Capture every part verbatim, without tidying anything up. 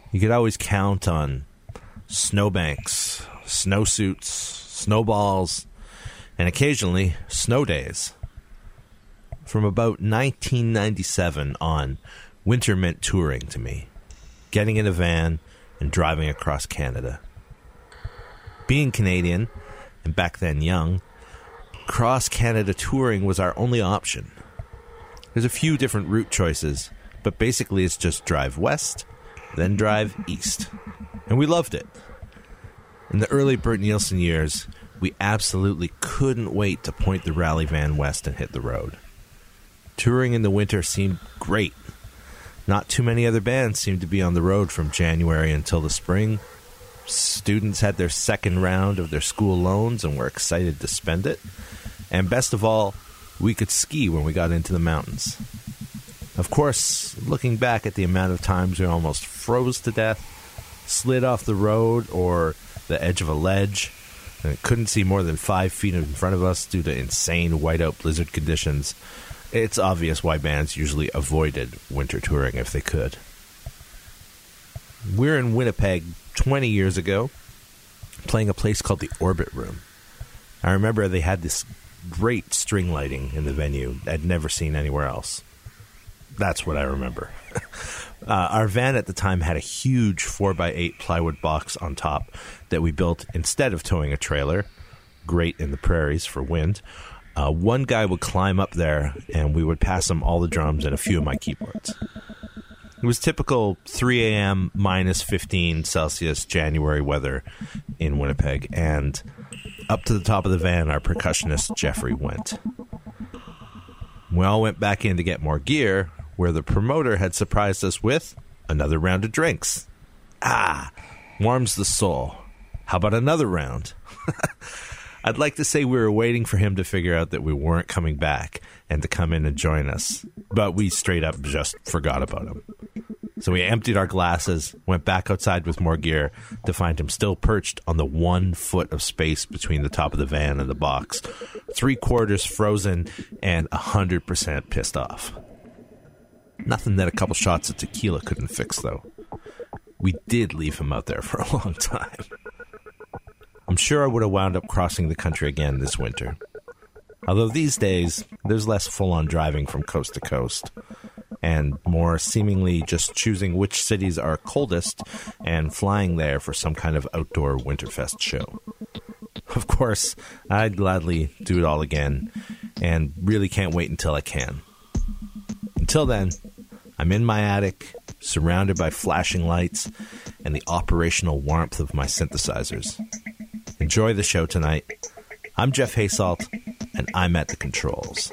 You could always count on snowbanks, snowsuits, snowballs, and occasionally snow days. From about nineteen ninety-seven on, winter meant touring to me, getting in a van and driving across Canada. Being Canadian, and back then young, cross-Canada touring was our only option. There's a few different route choices, but basically it's just drive west, then drive east. And we loved it. In the early Bert Nielsen years, we absolutely couldn't wait to point the rally van west and hit the road. Touring in the winter seemed great. Not too many other bands seemed to be on the road from January until the spring. Students had their second round of their school loans and were excited to spend it. And best of all, we could ski when we got into the mountains. Of course, looking back at the amount of times we almost froze to death, slid off the road or the edge of a ledge, and couldn't see more than five feet in front of us due to insane whiteout blizzard conditions, it's obvious why bands usually avoided winter touring if they could. We're in Winnipeg twenty years ago, playing a place called the Orbit Room. I remember they had this great string lighting in the venue I'd never seen anywhere else. That's what I remember. uh, our van at the time had a huge four by eight plywood box on top that we built instead of towing a trailer. Great in the prairies for wind. Uh, one guy would climb up there, and we would pass him all the drums and a few of my keyboards. It was typical three a.m. minus fifteen Celsius January weather in Winnipeg, and up to the top of the van, our percussionist Jeffrey went. We all went back in to get more gear, where the promoter had surprised us with another round of drinks. Ah, warms the soul. How about another round? I'd like to say we were waiting for him to figure out that we weren't coming back and to come in and join us, but we straight up just forgot about him. So we emptied our glasses, went back outside with more gear to find him still perched on the one foot of space between the top of the van and the box, three quarters frozen and one hundred percent pissed off. Nothing that a couple shots of tequila couldn't fix, though. We did leave him out there for a long time. I'm sure I would have wound up crossing the country again this winter. Although these days, there's less full-on driving from coast to coast, and more seemingly just choosing which cities are coldest and flying there for some kind of outdoor Winterfest show. Of course, I'd gladly do it all again, and really can't wait until I can. Until then, I'm in my attic, surrounded by flashing lights and the operational warmth of my synthesizers. Enjoy the show tonight. I'm Jeff Haysalt, and I'm at the controls.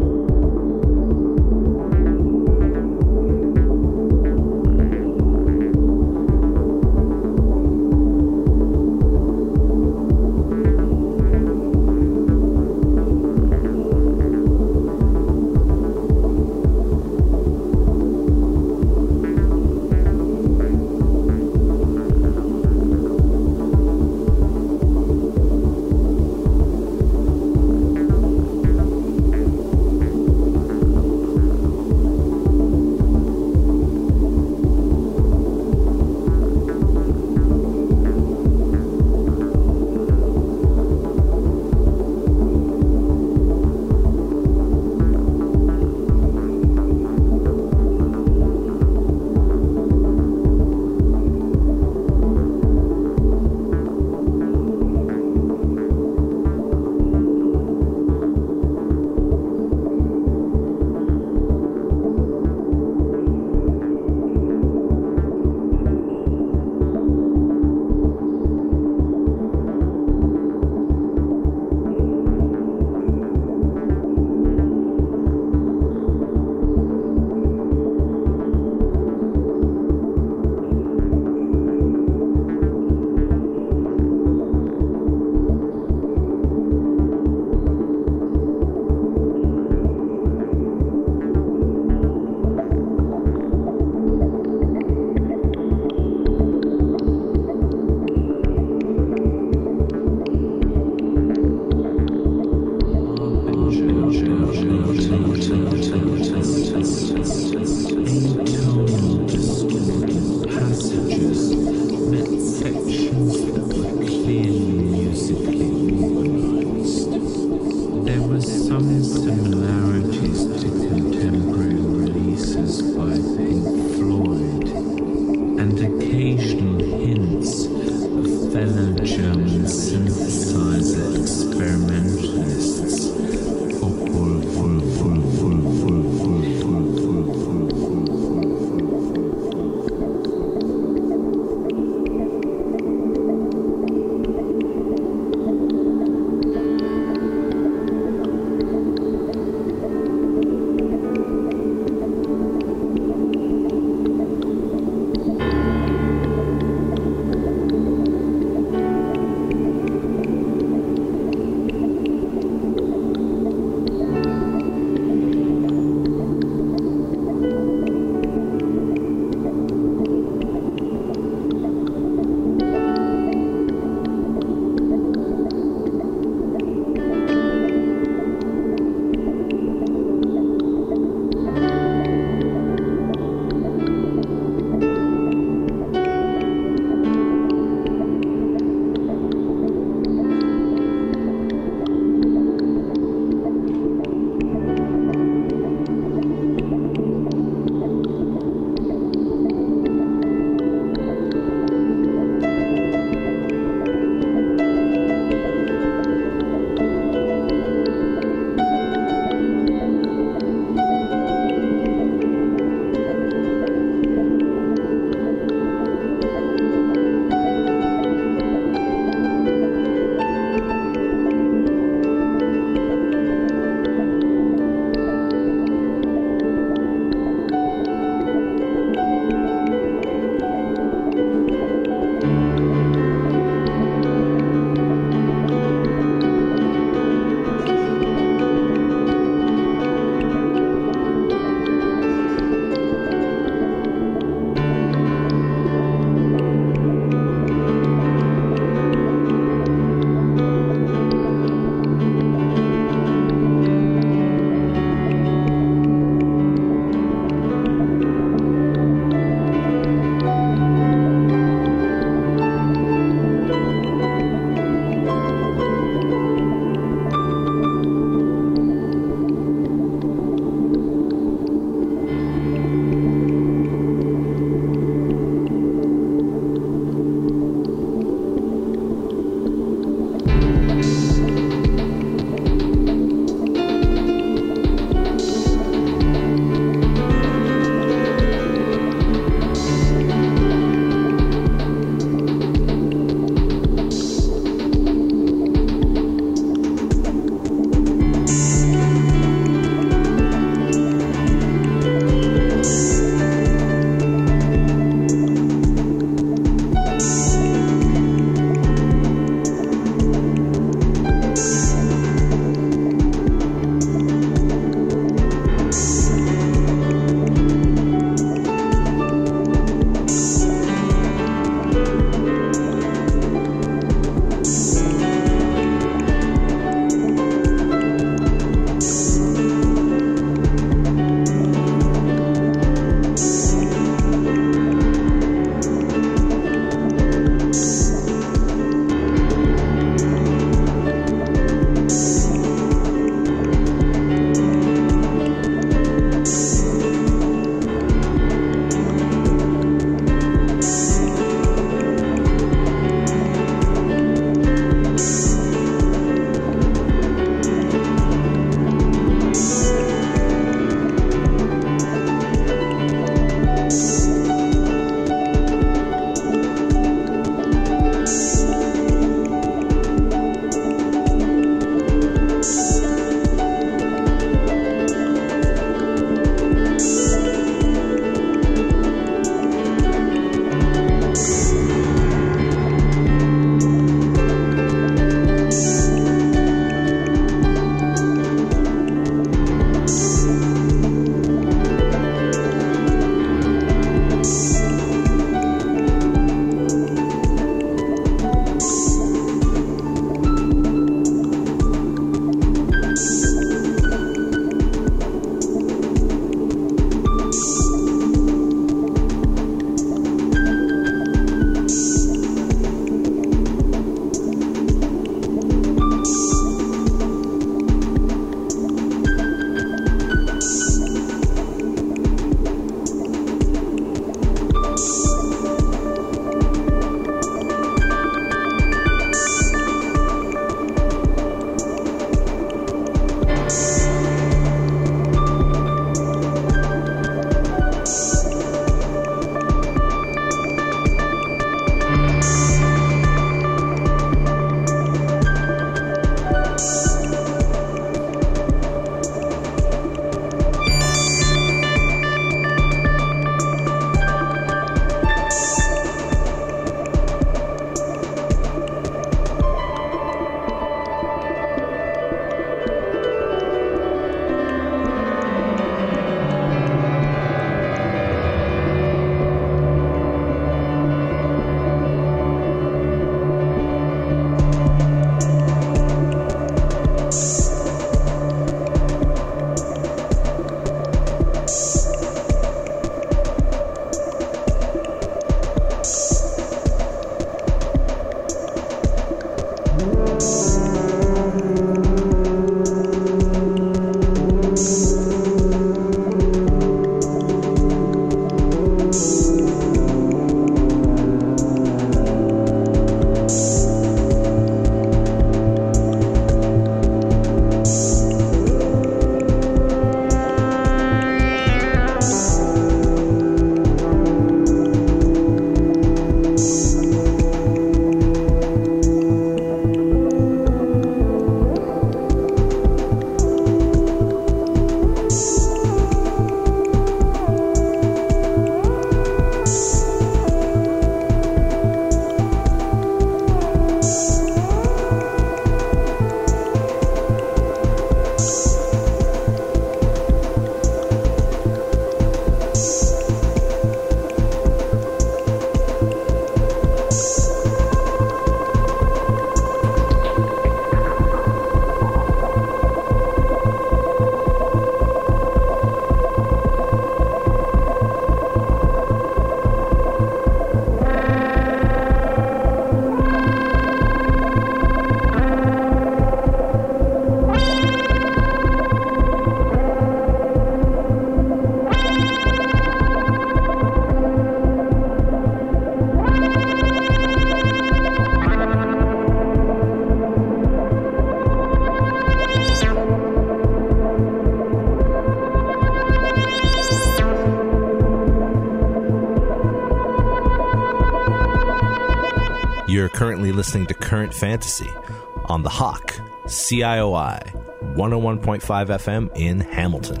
You're currently listening to Current Fantasy on the Hawk, C I O I, one oh one point five F M in Hamilton.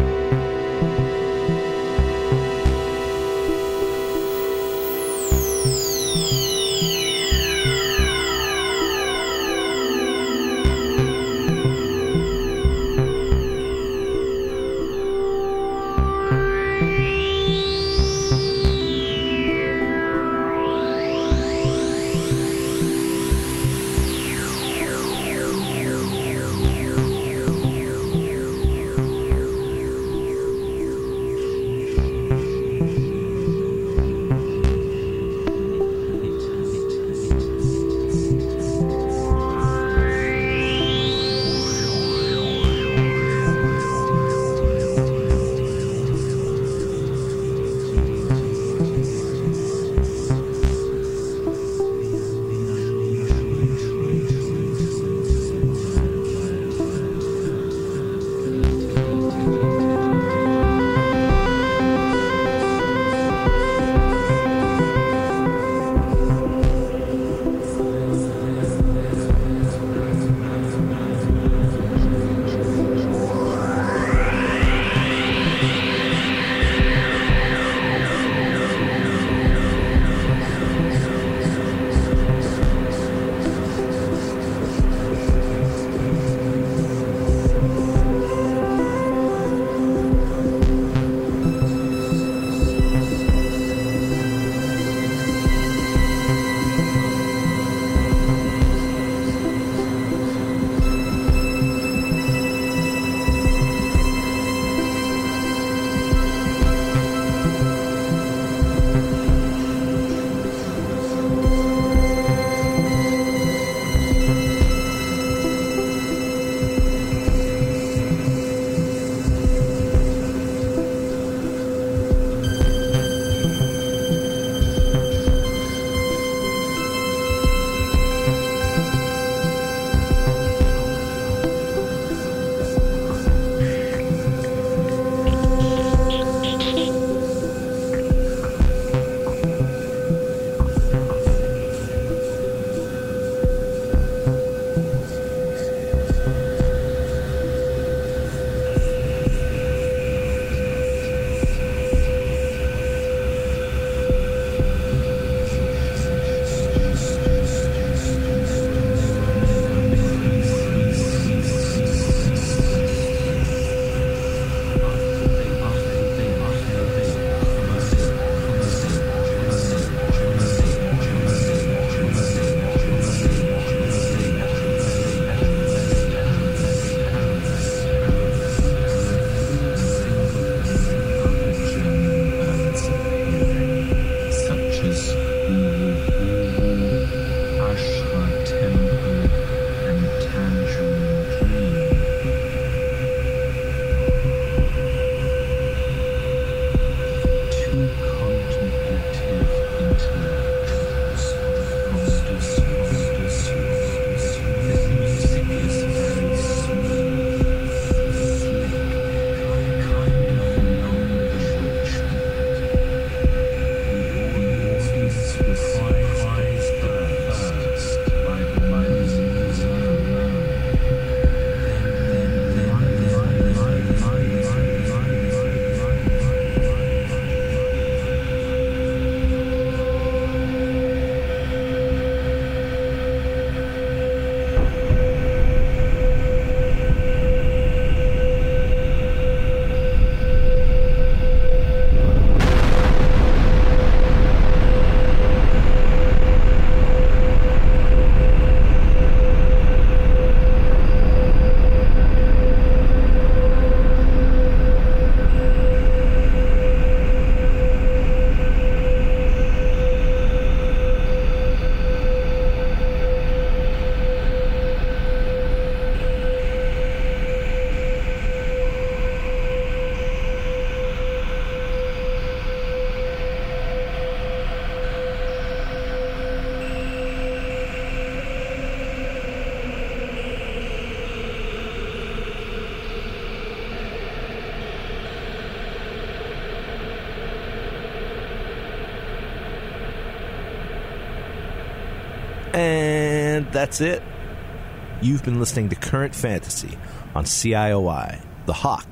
And that's it. You've been listening to Current Fantasy on C I O I, the Hawk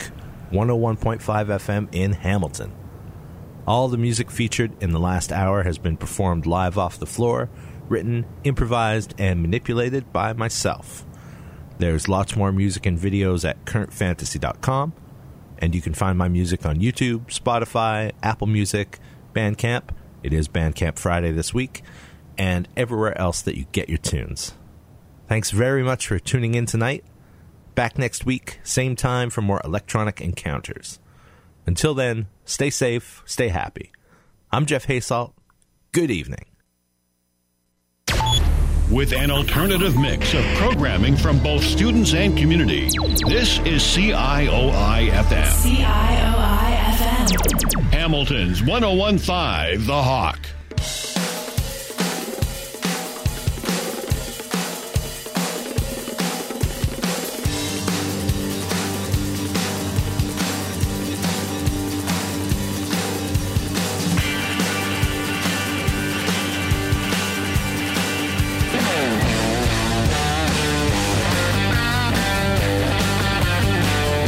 one oh one point five F M in Hamilton. All the music featured in the last hour has been performed live off the floor, written, improvised, and manipulated by myself. There's lots more music and videos at current fantasy dot com, and you can find my music on YouTube, Spotify, Apple Music, Bandcamp. It is Bandcamp Friday this week, and everywhere else that you get your tunes. Thanks very much for tuning in tonight. Back next week, same time for more electronic encounters. Until then, stay safe, stay happy. I'm Jeff Haysalt. Good evening. With an alternative mix of programming from both students and community, this is C I O I F M. C I O I F M. Hamilton's one oh one point five The Hawk.